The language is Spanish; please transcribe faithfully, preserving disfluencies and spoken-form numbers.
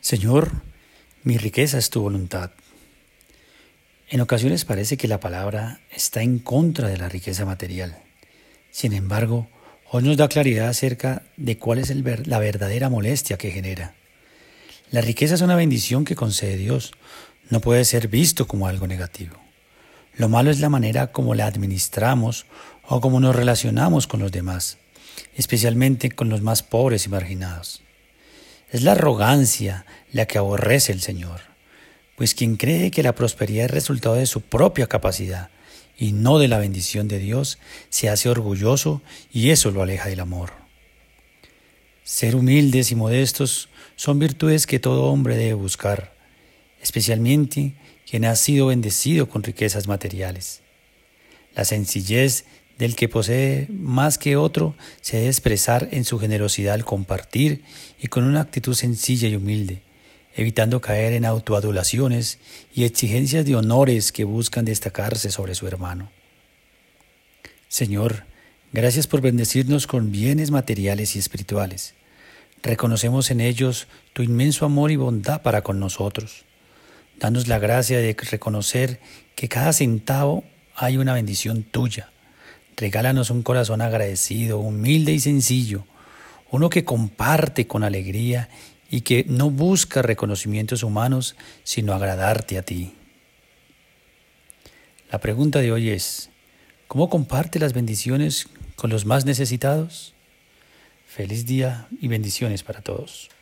Señor, mi riqueza es tu voluntad. En ocasiones parece que la palabra está en contra de la riqueza material. Sin embargo, hoy nos da claridad acerca de cuál es el ver- la verdadera molestia que genera. La riqueza es una bendición que concede Dios. No puede ser visto como algo negativo. Lo malo es la manera como la administramos o cómo nos relacionamos con los demás, especialmente con los más pobres y marginados. Es la arrogancia la que aborrece el Señor, pues quien cree que la prosperidad es resultado de su propia capacidad y no de la bendición de Dios, se hace orgulloso y eso lo aleja del amor. Ser humildes y modestos son virtudes que todo hombre debe buscar, especialmente quien ha sido bendecido con riquezas materiales. La sencillez del que posee más que otro se debe expresar en su generosidad al compartir y con una actitud sencilla y humilde, evitando caer en autoadulaciones y exigencias de honores que buscan destacarse sobre su hermano. Señor, gracias por bendecirnos con bienes materiales y espirituales. Reconocemos en ellos tu inmenso amor y bondad para con nosotros. Danos la gracia de reconocer que cada centavo hay una bendición tuya. Regálanos un corazón agradecido, humilde y sencillo, uno que comparte con alegría y que no busca reconocimientos humanos, sino agradarte a ti. La pregunta de hoy es, ¿cómo comparte las bendiciones con los más necesitados? Feliz día y bendiciones para todos.